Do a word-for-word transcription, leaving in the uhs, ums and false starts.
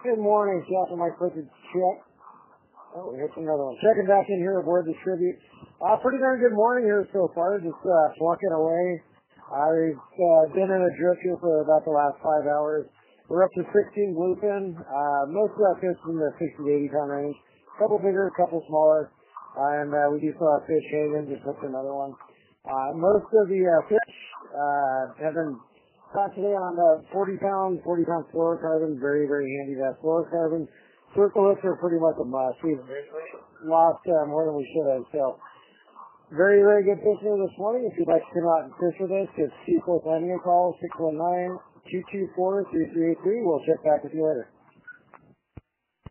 Good morning, Captain Mike Clifford. Check. Oh, here's another one. Checking back in here aboard the Tribute. Uh, pretty darn good morning here so far. Just uh, flunking away. I've uh, been in a drift here for about the last five hours. We're up to sixteen bluefin. Uh, most of that fish in the sixty to eighty pound range. A couple bigger, a couple smaller. Uh, and uh, we do still have fish hanging. Just hooked another one. Uh, most of the uh, fish uh, have been caught today on the forty pound, forty pound fluorocarbon. Very, very handy, that fluorocarbon. Circle hooks are pretty much a must. We've lost uh, more than we should have. So, very, very good fishing this morning. If you'd like to come out and fish with us, give Seaforth Landing a call, six one nine, two two four, three three eight three. We'll check back with you later.